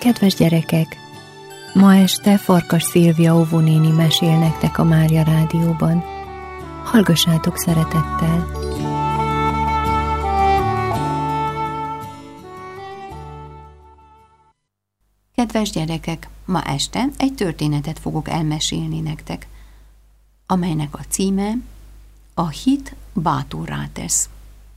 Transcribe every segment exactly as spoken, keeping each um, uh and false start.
Kedves gyerekek! Ma este Farkas Szilvia óvónéni mesél nektek a Mária Rádióban. Hallgassátok szeretettel! Kedves gyerekek! Ma este egy történetet fogok elmesélni nektek, amelynek a címe A hit bátorrá tesz.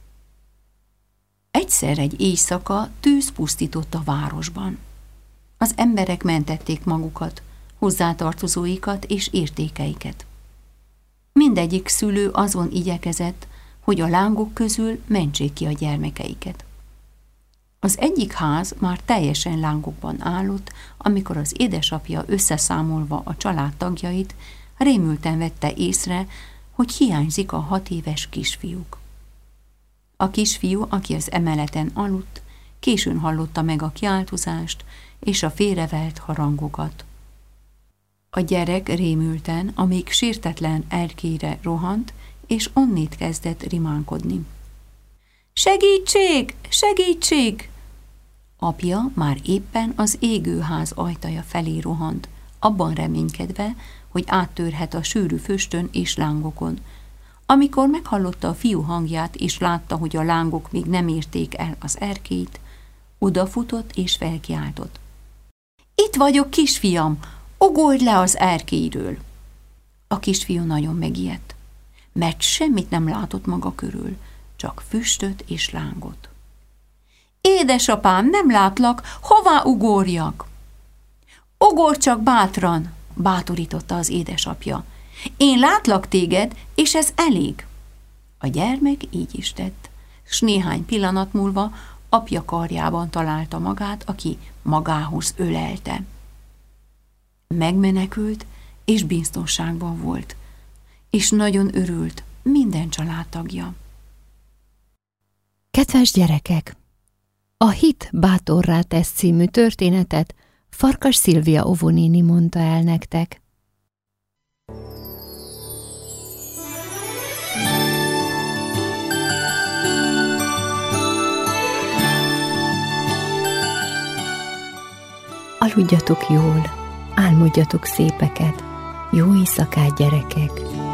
Egyszer egy éjszaka tűz pusztított a városban. Az emberek mentették magukat, hozzátartozóikat és értékeiket. Mindegyik szülő azon igyekezett, hogy a lángok közül mentsék ki a gyermekeiket. Az egyik ház már teljesen lángokban állott, amikor az édesapja összeszámolva a család tagjait, rémülten vette észre, hogy hiányzik a hat éves kisfiúk. A kisfiú, aki az emeleten aludt, későn hallotta meg a kiáltozást és a félrevert harangokat. A gyerek rémülten, amíg sértetlen erkélyre rohant, és onnét kezdett rimánkodni. Segítség! Segítség! Apja már éppen az égőház ajtaja felé rohant, abban reménykedve, hogy áttörhet a sűrű füstön és lángokon. Amikor meghallotta a fiú hangját, és látta, hogy a lángok még nem érték el az erkélyt, odafutott és felkiáltott. Itt vagyok, kisfiam! Ugorj le az erkélyről! A kisfiú nagyon megijedt, mert semmit nem látott maga körül, csak füstöt és lángot. Édesapám, nem látlak, hová ugorjak? Ugorj csak bátran, bátorította az édesapja. Én látlak téged, és ez elég. A gyermek így is tett, s néhány pillanat múlva apja karjában találta magát, aki magához ölelte. Megmenekült, és biztonságban volt, és nagyon örült minden családtagja. Kedves gyerekek! A hit bátorrá tesz című történetet Farkas Szilvia óvónéni mondta el nektek. Aludjatok jól, álmodjatok szépeket, jó éjszakát, gyerekek!